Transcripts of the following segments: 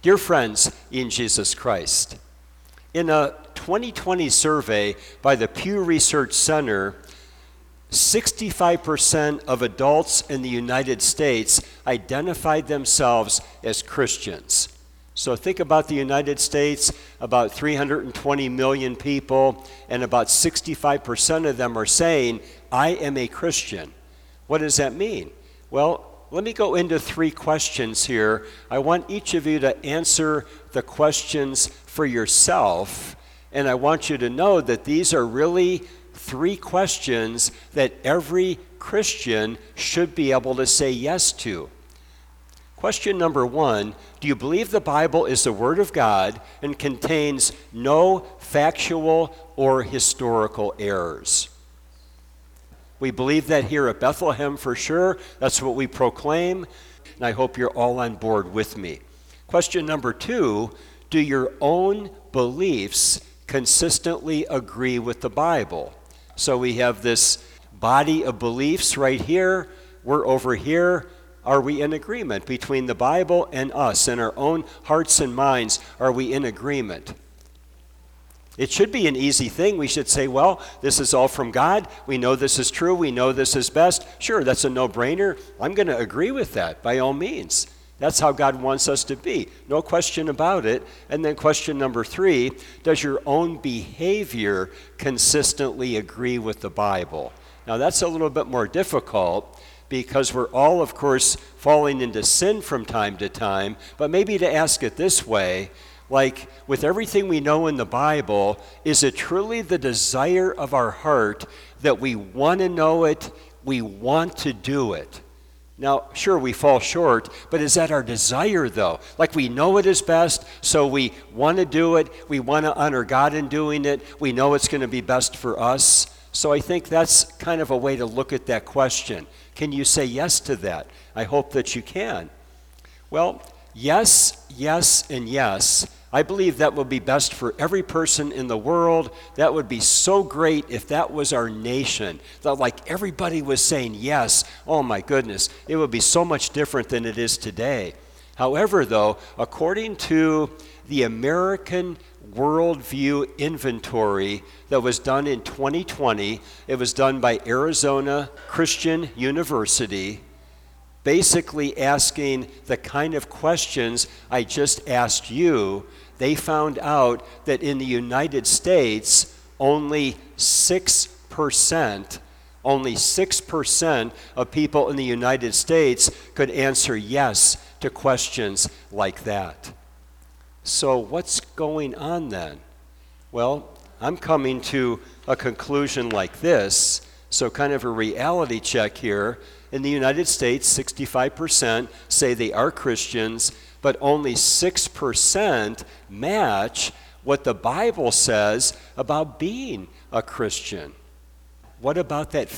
Dear friends in Jesus Christ, in a 2020 survey by the Pew Research Center, 65% of adults in the United States identified themselves as Christians. So think about the United States, about 320 million people, and about 65% of them are saying, I am a Christian. What does that mean? Well, let me go into 3 questions here. I want each of you to answer the questions for yourself, and I want you to know that these are really 3 questions that every Christian should be able to say yes to. Question number 1, do you believe the Bible is the Word of God and contains no factual or historical errors? We believe that here at Bethlehem for sure. That's what we proclaim, and I hope you're all on board with me. Question number 2, do your own beliefs consistently agree with the Bible? So we have this body of beliefs right here. We're over here. Are we in agreement between the Bible and us, in our own hearts and minds? Are we in agreement? It should be an easy thing. We should say, well, this is all from God. We know this is true. We know this is best. Sure, that's a no-brainer. I'm going to agree with that by all means. That's how God wants us to be. No question about it. And then question number 3, does your own behavior consistently agree with the Bible? Now that's a little bit more difficult because we're all, of course, falling into sin from time to time. But maybe to ask it this way, like with everything we know in the Bible, is it truly the desire of our heart that we want to know it, we want to do it? Now, sure, we fall short, but is that our desire, though? Like we know it is best, so we want to do it, we want to honor God in doing it, we know it's going to be best for us. So I think that's kind of a way to look at that question. Can you say yes to that? I hope that you can. Well, yes, yes, and yes. I believe that will be best for every person in the world. That would be so great if that was our nation. That like everybody was saying yes. Oh my goodness, it would be so much different than it is today. However, though, according to the American Worldview Inventory that was done in 2020, it was done by Arizona Christian University, basically asking the kind of questions I just asked you. They found out that in the United States, only 6% of people in the United States could answer yes to questions like that. So what's going on then? Well, I'm coming to a conclusion like this. So kind of a reality check here. In the United States, 65% say they are Christians, but only 6% match what the Bible says about being a Christian. What about that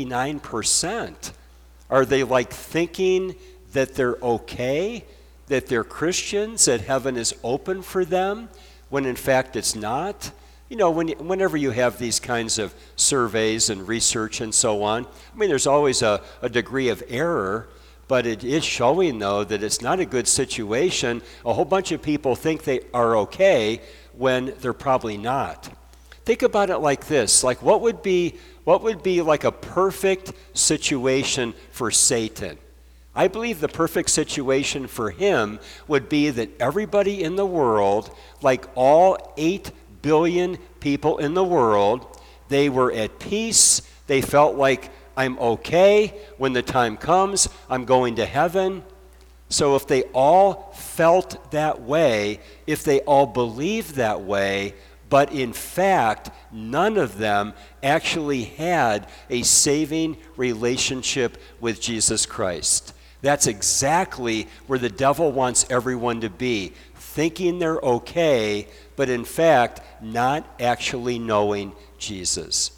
59%? Are they like thinking that they're okay, that they're Christians, that heaven is open for them, when in fact it's not? You know, whenever you have these kinds of surveys and research and so on, I mean, there's always a degree of error, but it is showing, though, that it's not a good situation. A whole bunch of people think they are okay when they're probably not. Think about it like this. Like, what would be like a perfect situation for Satan? I believe the perfect situation for him would be that everybody in the world, like all 8 billion people in the world, they were at peace. They felt like, I'm okay. When the time comes, I'm going to heaven. So if they all felt that way, if they all believed that way, but in fact, none of them actually had a saving relationship with Jesus Christ. That's exactly where the devil wants everyone to be, thinking they're okay, but in fact, not actually knowing Jesus.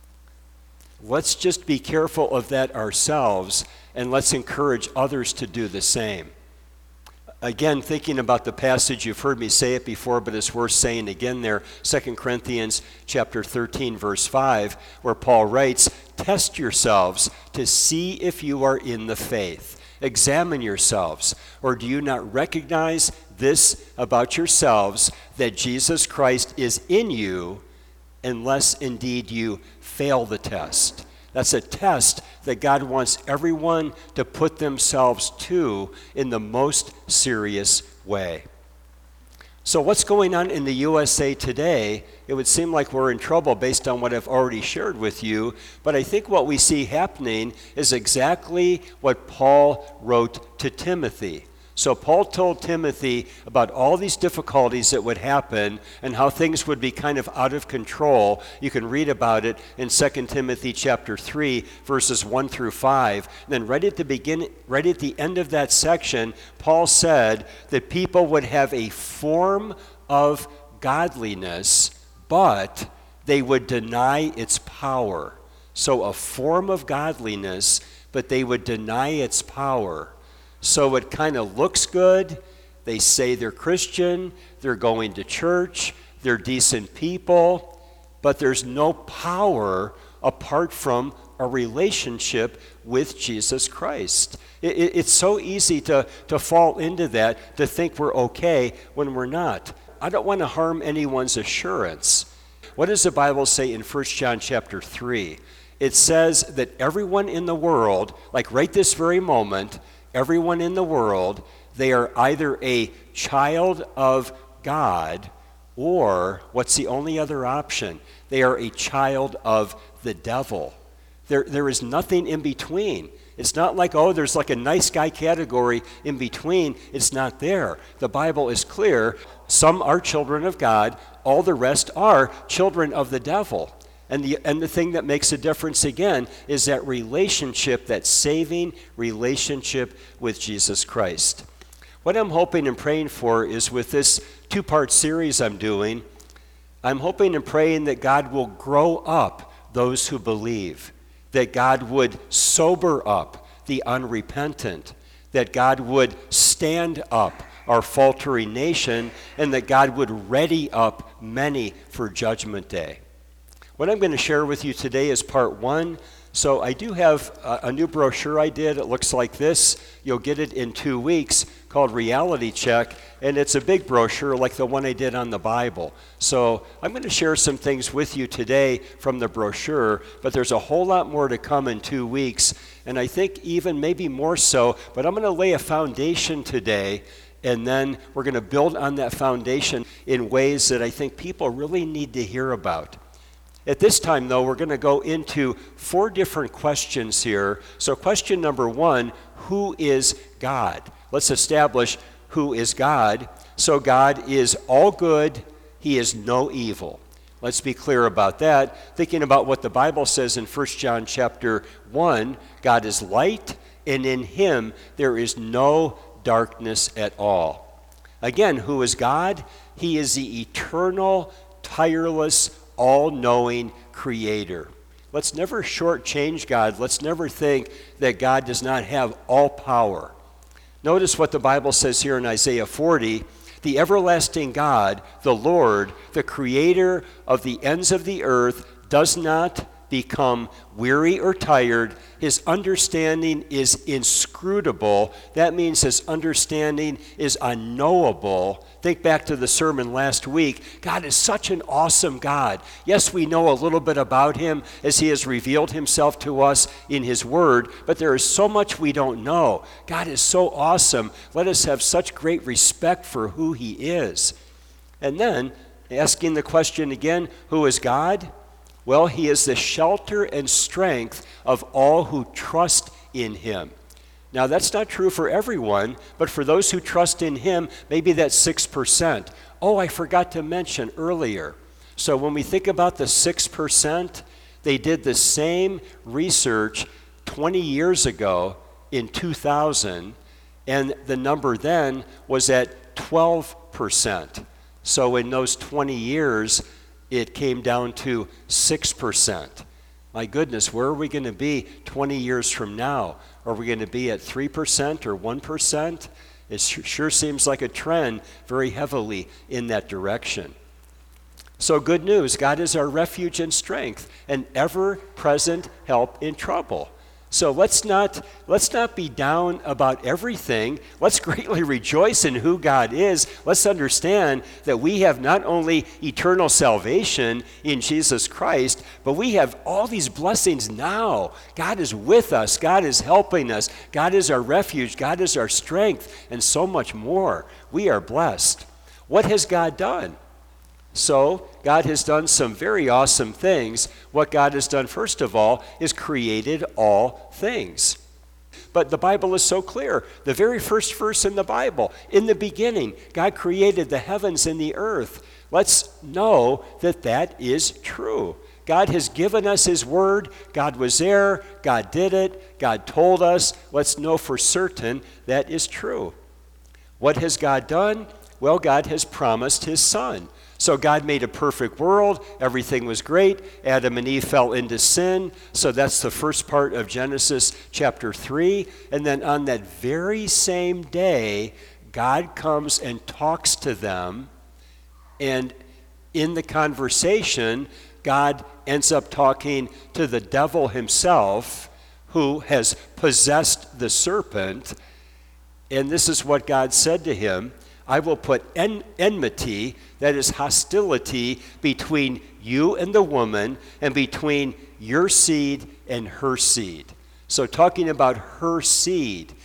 Let's just be careful of that ourselves, and let's encourage others to do the same. Again, thinking about the passage, you've heard me say it before, but it's worth saying again there, 2 Corinthians chapter 13, verse 5, where Paul writes, "Test yourselves to see if you are in the faith. Examine yourselves, or do you not recognize this about yourselves, that Jesus Christ is in you, unless indeed you fail the test. That's a test that God wants everyone to put themselves to in the most serious way. So what's going on in the USA today? It would seem like we're in trouble based on what I've already shared with you, but I think what we see happening is exactly what Paul wrote to Timothy. So Paul told Timothy about all these difficulties that would happen and how things would be kind of out of control. You can read about it in 2 Timothy chapter 3, verses 1 through 5. And then right at the end of that section, Paul said that people would have a form of godliness, but they would deny its power. So a form of godliness, but they would deny its power. So it kind of looks good. They say they're Christian, they're going to church, they're decent people, but there's no power apart from a relationship with Jesus Christ. It's so easy to fall into that, to think we're okay when we're not. I don't want to harm anyone's assurance. What does the Bible say in 1 John chapter 3? It says that everyone in the world, like right this very moment, everyone in the world, they are either a child of God, or what's the only other option? They are a child of the devil. There is nothing in between. It's not like, oh, there's like a nice guy category in between. It's not there. The Bible is clear. Some are children of God. All the rest are children of the devil. And the thing that makes a difference again is that relationship, that saving relationship with Jesus Christ. What I'm hoping and praying for is with this two-part series I'm doing, I'm hoping and praying that God will grow up those who believe, that God would sober up the unrepentant, that God would stand up our faltering nation, and that God would ready up many for Judgment Day. What I'm going to share with you today is part one. So I do have a new brochure I did. It looks like this. You'll get it in 2 weeks, called Reality Check, and it's a big brochure like the one I did on the Bible. So I'm going to share some things with you today from the brochure, but there's a whole lot more to come in 2 weeks, and I think even maybe more so, but I'm going to lay a foundation today, and then we're going to build on that foundation in ways that I think people really need to hear about. At this time, though, we're going to go into 4 different questions here. So question number 1, who is God? Let's establish who is God. So God is all good. He is no evil. Let's be clear about that. Thinking about what the Bible says in 1 John chapter 1, God is light, and in him there is no darkness at all. Again, who is God? He is the eternal, tireless, all-knowing creator. Let's never shortchange God. Let's never think that God does not have all power. Notice what the Bible says here in Isaiah 40. The everlasting God, the Lord, the creator of the ends of the earth, does not become weary or tired. His understanding is inscrutable. That means his understanding is unknowable. Think back to the sermon last week. God is such an awesome God. Yes, we know a little bit about him as he has revealed himself to us in his word, but there is so much we don't know. God is so awesome. Let us have such great respect for who he is. And then, asking the question again, who is God? Well, he is the shelter and strength of all who trust in him. Now, that's not true for everyone, but for those who trust in him, maybe that's 6%. Oh, I forgot to mention earlier. So when we think about the 6%, they did the same research 20 years ago in 2000, and the number then was at 12%. So in those 20 years, it came down to 6%. My goodness, where are we going to be 20 years from now? Are we going to be at 3% or 1%? It sure seems like a trend very heavily in that direction. So good news, God is our refuge and strength, an ever-present help in trouble. So let's not be down about everything. Let's greatly rejoice in who God is. Let's understand that we have not only eternal salvation in Jesus Christ, but we have all these blessings now. God is with us. God is helping us. God is our refuge. God is our strength, and so much more. We are blessed. What has God done? So, God has done some very awesome things. What God has done, first of all, is created all things. But the Bible is so clear. The very first verse in the Bible, in the beginning, God created the heavens and the earth. Let's know that that is true. God has given us His word. God was there. God did it. God told us. Let's know for certain that is true. What has God done? Well, God has promised His Son. So God made a perfect world. Everything was great. Adam and Eve fell into sin. So that's the first part of Genesis chapter 3. And then on that very same day, God comes and talks to them. And in the conversation, God ends up talking to the devil himself, who has possessed the serpent. And this is what God said to him. I will put enmity, that is hostility, between you and the woman, and between your seed and her seed. So talking about her seed,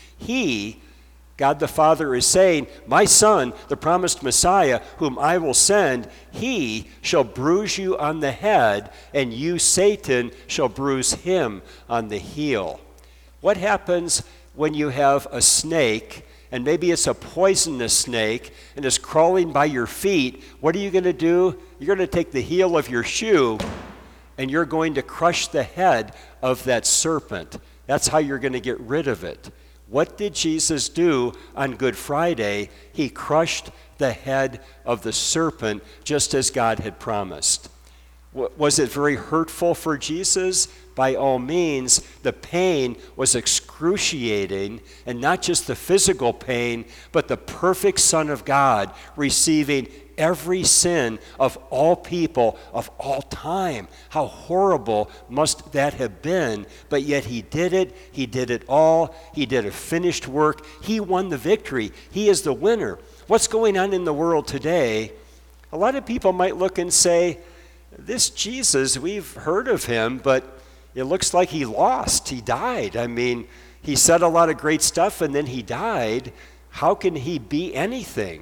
God the Father is saying, my Son, the promised Messiah, whom I will send, he shall bruise you on the head, and you, Satan, shall bruise him on the heel. What happens when you have a snake, and maybe it's a poisonous snake, and it's crawling by your feet? What are you going to do? You're going to take the heel of your shoe, and you're going to crush the head of that serpent. That's how you're going to get rid of it. What did Jesus do on Good Friday? He crushed the head of the serpent, just as God had promised. Was it very hurtful for Jesus? By all means. The pain was excruciating, and not just the physical pain, but the perfect Son of God receiving every sin of all people of all time. How horrible must that have been? But yet he did it. He did it all. He did a finished work. He won the victory. He is the winner. What's going on in the world today? A lot of people might look and say, this Jesus, we've heard of him, but it looks like he lost. He died. I mean, he said a lot of great stuff and then he died. How can he be anything?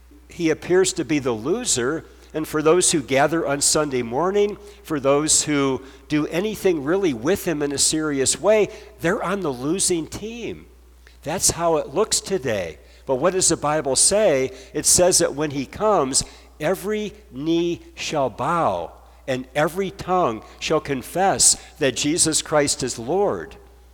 He appears to be the loser. And for those who gather on Sunday morning, for those who do anything really with him in a serious way, they're on the losing team. That's how it looks today. But what does the Bible say? It says that when he comes, every knee shall bow, and every tongue shall confess that Jesus Christ is Lord.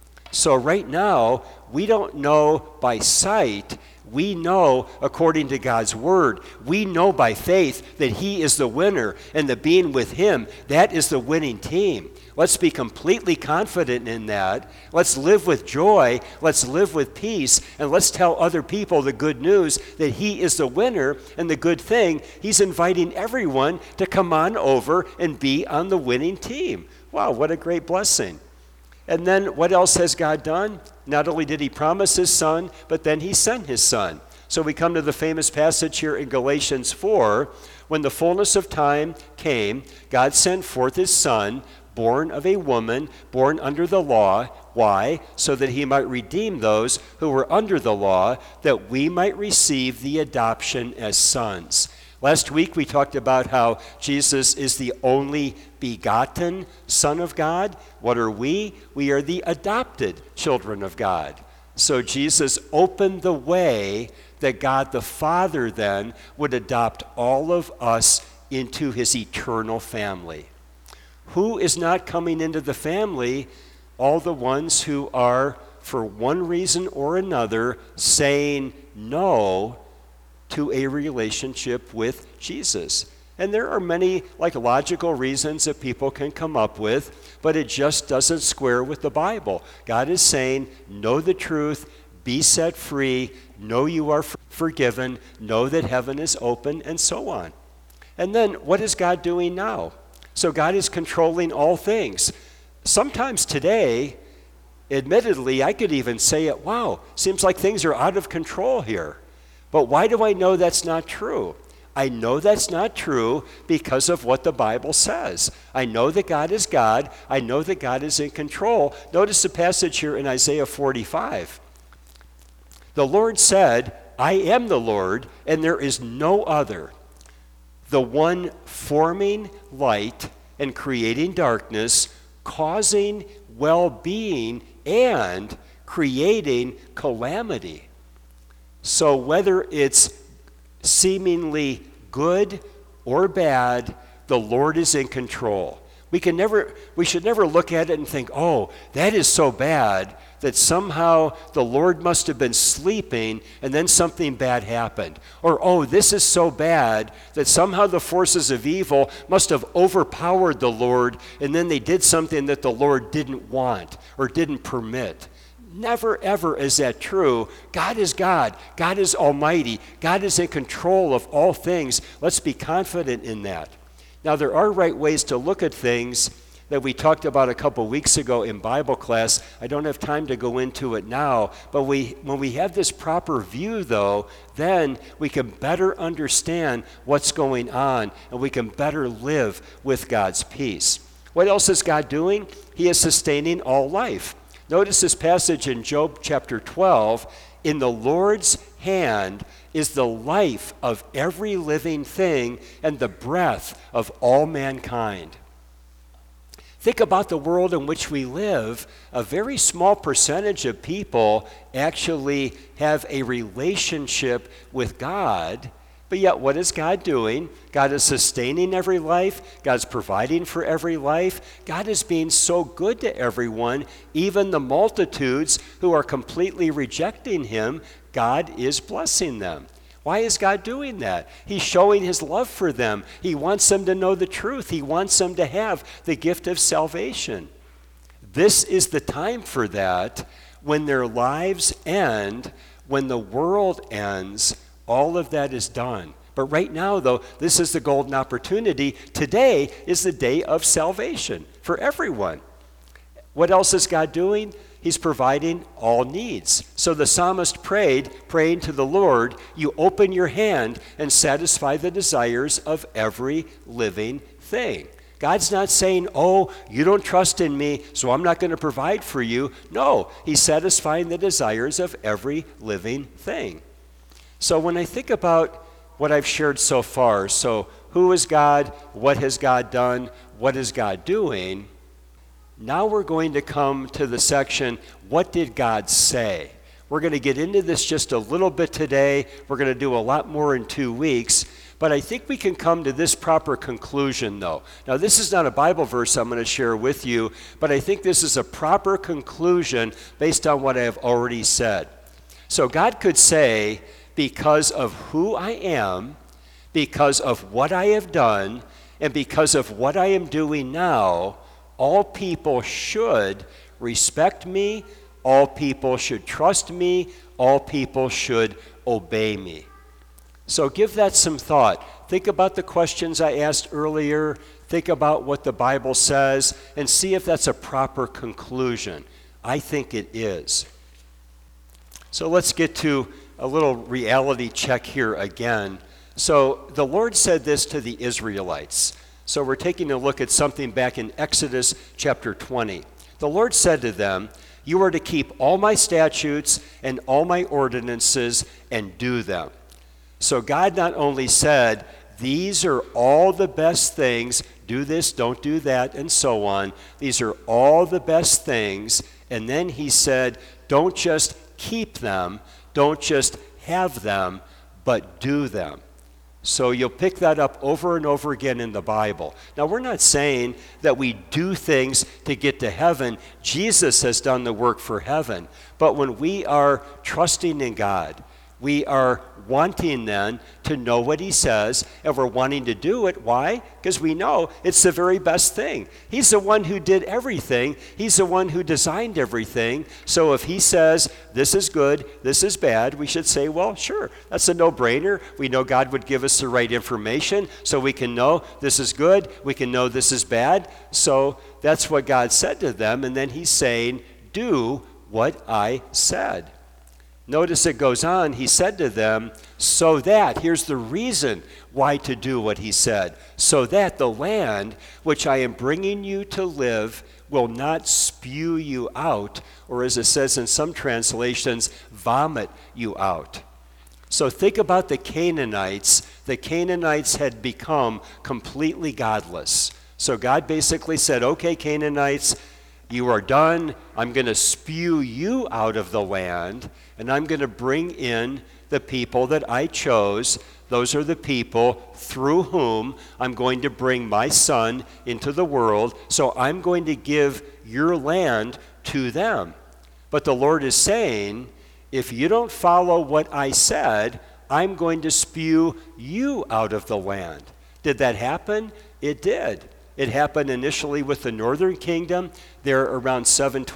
So right now, we don't know by sight. We know according to God's word. We know by faith that he is the winner, and that being with him, that is the winning team. Let's be completely confident in that. Let's live with joy. Let's live with peace. And let's tell other people the good news that he is the winner. And the good thing, he's inviting everyone to come on over and be on the winning team. Wow, what a great blessing. And then what else has God done? Not only did he promise his Son, but then he sent his Son. So we come to the famous passage here in Galatians 4. When the fullness of time came, God sent forth his Son, born of a woman, born under the law. Why? So that he might redeem those who were under the law, that we might receive the adoption as sons. Last week we talked about how Jesus is the only begotten Son of God. What are we? We are the adopted children of God. So Jesus opened the way that God the Father then would adopt all of us into his eternal family. Who is not coming into the family? All the ones who are, for one reason or another, saying no to a relationship with Jesus. And there are many logical reasons that people can come up with, but it just doesn't square with the Bible. God is saying, know the truth, be set free, know you are forgiven, know that heaven is open, and so on. And then what is God doing now? So God is controlling all things. Sometimes today, Admittedly, I could even say it, wow, seems like things are out of control here. But why do I know that's not true? I know that's not true because of what the Bible says. I know that God is God. I know that God is in control. Notice the passage here in Isaiah 45. The Lord said, I am the Lord, and there is no other. The one forming light and creating darkness, causing well-being and creating calamity. So whether it's seemingly good or bad, the Lord is in control. We should never look at it and think, oh, that is so bad that somehow the Lord must have been sleeping and then something bad happened. Or, oh, this is so bad that somehow the forces of evil must have overpowered the Lord and then they did something that the Lord didn't want or didn't permit. Never, ever is that true. God is God. God is almighty. God is in control of all things. Let's be confident in that. Now, there are right ways to look at things that we talked about a couple weeks ago in Bible class. I don't have time to go into it now, but when we have this proper view, though, then we can better understand what's going on, and we can better live with God's peace. What else is God doing? He is sustaining all life. Notice this passage in Job chapter 12. In the Lord's hand is the life of every living thing and the breath of all mankind. Think about the world in which we live. A very small percentage of people actually have a relationship with God. But yet, what is God doing? God is sustaining every life. God's providing for every life. God is being so good to everyone, even the multitudes who are completely rejecting him. God is blessing them. Why is God doing that? He's showing his love for them. He wants them to know the truth. He wants them to have the gift of salvation. This is the time for that. When their lives end, when the world ends, all of that is done. But right now, though, this is the golden opportunity. Today is the day of salvation for everyone. What else is God doing? He's providing all needs. So the psalmist praying to the Lord, you open your hand and satisfy the desires of every living thing. God's not saying, oh, you don't trust in me, so I'm not going to provide for you. No, he's satisfying the desires of every living thing. So when I think about what I've shared so far, so who is God? What has God done? What is God doing? Now we're going to come to the section, what did God say? We're going to get into this just a little bit today. We're going to do a lot more in 2 weeks. But I think we can come to this proper conclusion, though. Now, this is not a Bible verse I'm going to share with you, but I think this is a proper conclusion based on what I have already said. So God could say, because of who I am, because of what I have done, and because of what I am doing now, all people should respect me, all people should trust me, all people should obey me. So give that some thought. Think about the questions I asked earlier. Think about what the Bible says and see if that's a proper conclusion. I think it is. So let's get to a little reality check here again. So the Lord said this to the Israelites. So we're taking a look at something back in Exodus chapter 20. The Lord said to them, you are to keep all my statutes and all my ordinances and do them. So God not only said, these are all the best things, do this, don't do that, and so on. These are all the best things. And then he said, don't just keep them, don't just have them, but do them. So you'll pick that up over and over again in the Bible. Now, we're not saying that we do things to get to heaven. Jesus has done the work for heaven. But when we are trusting in God, we are wanting then to know what he says, and we're wanting to do it. Why? Because we know it's the very best thing. He's the one who did everything. He's the one who designed everything. So if he says, this is good, this is bad, we should say, well, sure, that's a no-brainer. We know God would give us the right information so we can know this is good, we can know this is bad. So that's what God said to them, and then he's saying, do what I said. Notice it goes on, he said to them, so that, here's the reason why to do what he said, so that the land which I am bringing you to live will not spew you out, or as it says in some translations, vomit you out. So think about the Canaanites. The Canaanites had become completely godless. So God basically said, okay, Canaanites, you are done. I'm going to spew you out of the land, and I'm going to bring in the people that I chose. Those are the people through whom I'm going to bring my son into the world. So I'm going to give your land to them. But the Lord is saying, if you don't follow what I said, I'm going to spew you out of the land. Did that happen? It did. It happened initially with the northern kingdom there around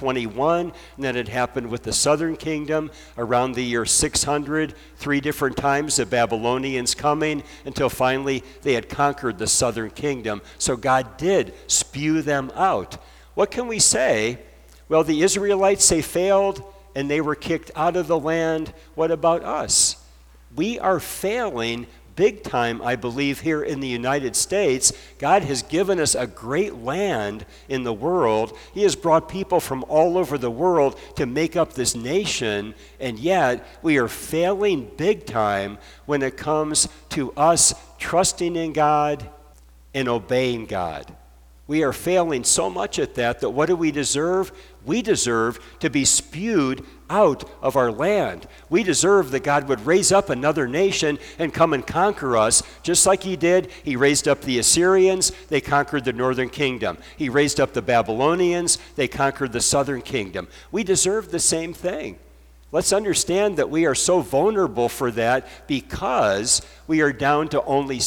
721, and then it happened with the southern kingdom around the year 600, 3 different times the Babylonians coming until finally they had conquered the southern kingdom. So God did spew them out. What can we say? Well, the Israelites, they failed and they were kicked out of the land. What about us? We are failing big time, I believe, here in the United States. God has given us a great land in the world. He has brought people from all over the world to make up this nation, and yet we are failing big time when it comes to us trusting in God and obeying God. We are failing so much at that what do we deserve? We deserve to be spewed out of our land. We deserve that God would raise up another nation and come and conquer us, just like he did. He raised up the Assyrians, they conquered the northern kingdom. He raised up the Babylonians, they conquered the southern kingdom. We deserve the same thing. Let's understand that we are so vulnerable for that because we are down to only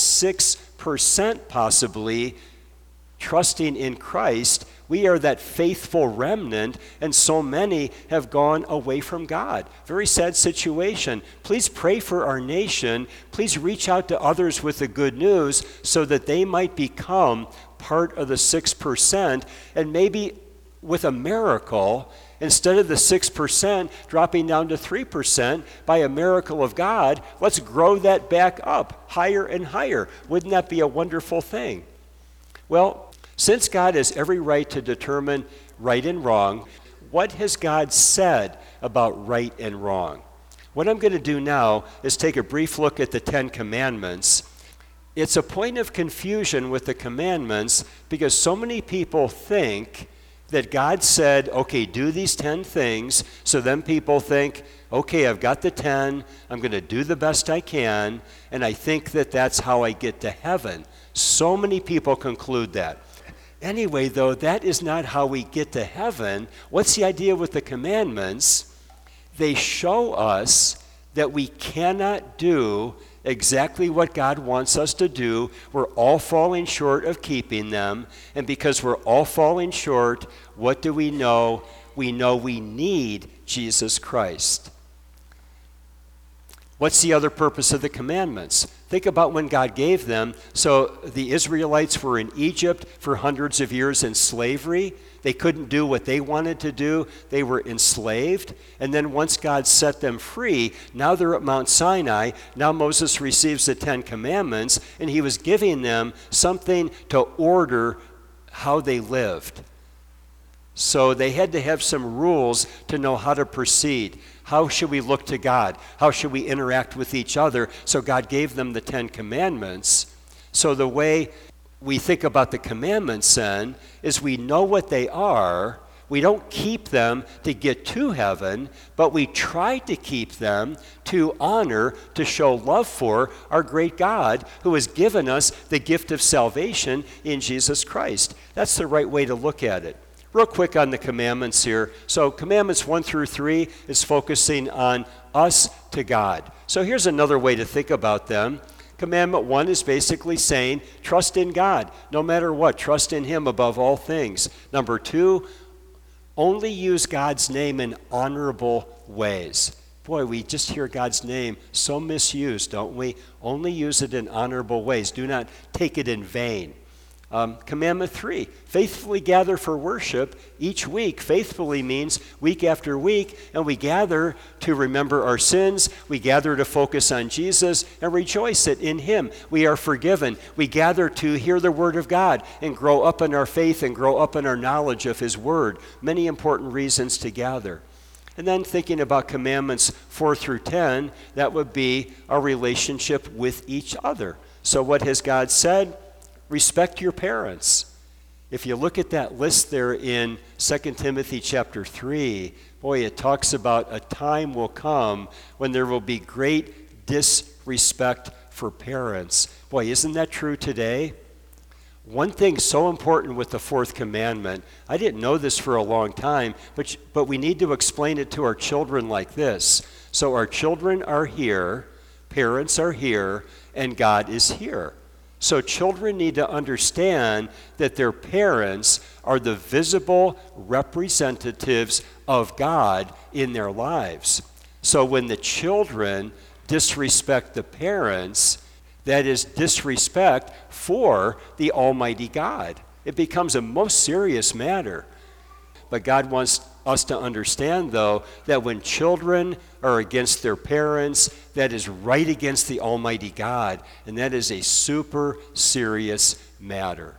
6% possibly trusting in Christ. We are that faithful remnant, and so many have gone away from God. Very sad situation. Please pray for our nation. Please reach out to others with the good news so that they might become part of the 6%, and maybe with a miracle, instead of the 6% dropping down to 3%, by a miracle of God, let's grow that back up higher and higher. Wouldn't that be a wonderful thing? Well, since God has every right to determine right and wrong, what has God said about right and wrong? What I'm going to do now is take a brief look at the 10 Commandments. It's a point of confusion with the commandments because so many people think that God said, okay, do these 10 things. So then people think, okay, I've got the 10, I'm going to do the best I can, and I think that that's how I get to heaven. So many people conclude that. Anyway, though, that is not how we get to heaven. What's the idea with the commandments? They show us that we cannot do exactly what God wants us to do. We're all falling short of keeping them. And because we're all falling short, what do we know? We know we need Jesus Christ. What's the other purpose of the commandments? Think about when God gave them. So the Israelites were in Egypt for hundreds of years in slavery. They couldn't do what they wanted to do. They were enslaved. And then once God set them free, now they're at Mount Sinai. Now Moses receives the 10 Commandments, and he was giving them something to order how they lived. So they had to have some rules to know how to proceed. How should we look to God? How should we interact with each other? So God gave them the 10 Commandments. So the way we think about the commandments then is we know what they are. We don't keep them to get to heaven, but we try to keep them to honor, to show love for our great God who has given us the gift of salvation in Jesus Christ. That's the right way to look at it. Real quick on the commandments here. So commandments 1 through 3 is focusing on us to God. So here's another way to think about them. Commandment 1 is basically saying, trust in God, no matter what. Trust in Him above all things. Number 2, only use God's name in honorable ways. Boy, we just hear God's name so misused, don't we? Only use it in honorable ways. Do not take it in vain. Commandment 3, faithfully gather for worship each week. Faithfully means week after week, and we gather to remember our sins. We gather to focus on Jesus and rejoice that in Him we are forgiven. We gather to hear the Word of God and grow up in our faith and grow up in our knowledge of His Word. Many important reasons to gather. And then thinking about commandments 4 through 10, that would be our relationship with each other. So what has God said? Respect your parents. If you look at that list there in 2 Timothy chapter 3, boy, it talks about a time will come when there will be great disrespect for parents. Boy, isn't that true today? One thing so important with the fourth commandment, I didn't know this for a long time, but we need to explain it to our children like this. So our children are here, parents are here, and God is here. So children need to understand that their parents are the visible representatives of God in their lives. So when the children disrespect the parents, that is disrespect for the Almighty God. It becomes a most serious matter. But God wants us to understand, though, that when children are against their parents, that is right against the Almighty God, and that is a super serious matter.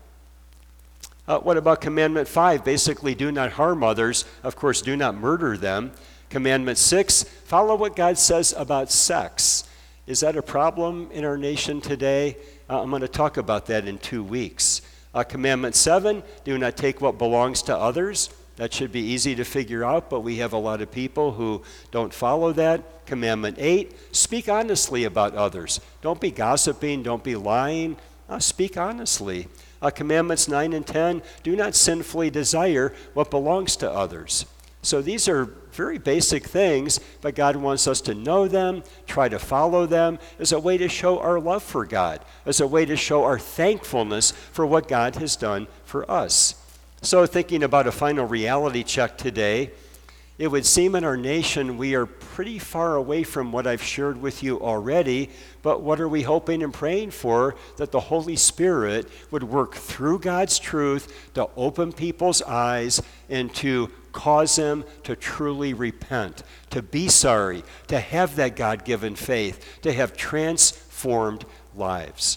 What about Commandment 5? Basically, do not harm others. Of course, do not murder them. Commandment 6, follow what God says about sex. Is that a problem in our nation today? I'm going to talk about that in 2 weeks. Commandment 7, do not take what belongs to others. That should be easy to figure out, but we have a lot of people who don't follow that. Commandment 8, speak honestly about others. Don't be gossiping, don't be lying. Speak honestly. Commandments 9 and 10, do not sinfully desire what belongs to others. So these are very basic things, but God wants us to know them, try to follow them as a way to show our love for God, as a way to show our thankfulness for what God has done for us. So thinking about a final reality check today, it would seem in our nation we are pretty far away from what I've shared with you already, but what are we hoping and praying for? That the Holy Spirit would work through God's truth to open people's eyes and to cause them to truly repent, to be sorry, to have that God-given faith, to have transformed lives.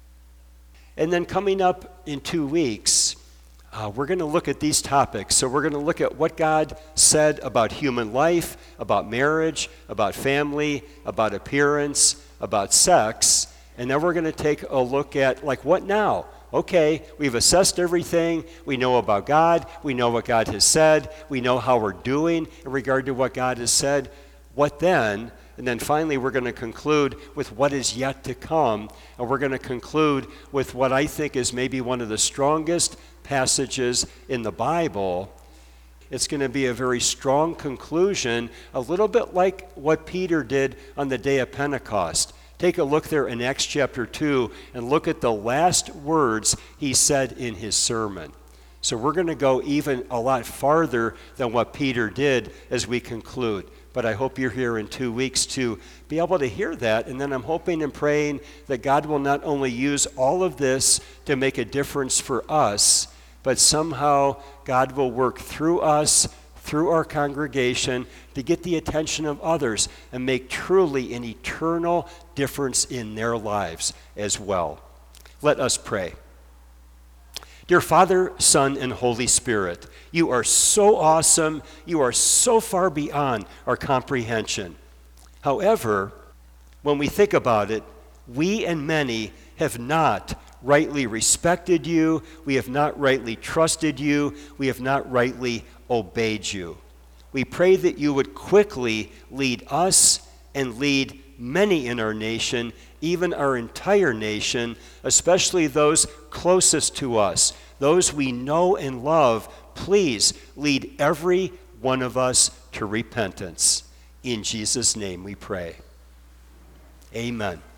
And then coming up in 2 weeks, we're going to look at these topics. So we're going to look at what God said about human life, about marriage, about family, about appearance, about sex, and then we're going to take a look at, like, what now? Okay, we've assessed everything. We know about God. We know what God has said. We know how we're doing in regard to what God has said. What then? And then finally, we're going to conclude with what is yet to come. And we're going to conclude with what I think is maybe one of the strongest passages in the Bible. It's going to be a very strong conclusion, a little bit like what Peter did on the day of Pentecost. Take a look there in Acts chapter 2 and look at the last words he said in his sermon. So we're going to go even a lot farther than what Peter did as we conclude. But I hope you're here in 2 weeks to be able to hear that. And then I'm hoping and praying that God will not only use all of this to make a difference for us, but somehow God will work through us, through our congregation, to get the attention of others and make truly an eternal difference in their lives as well. Let us pray. Dear Father, Son, and Holy Spirit, you are so awesome. You are so far beyond our comprehension. However, when we think about it, we and many have not rightly respected you. We have not rightly trusted you. We have not rightly obeyed you. We pray that you would quickly lead us and lead many in our nation, even our entire nation, especially those closest to us, those we know and love. Please lead every one of us to repentance. In Jesus' name we pray. Amen.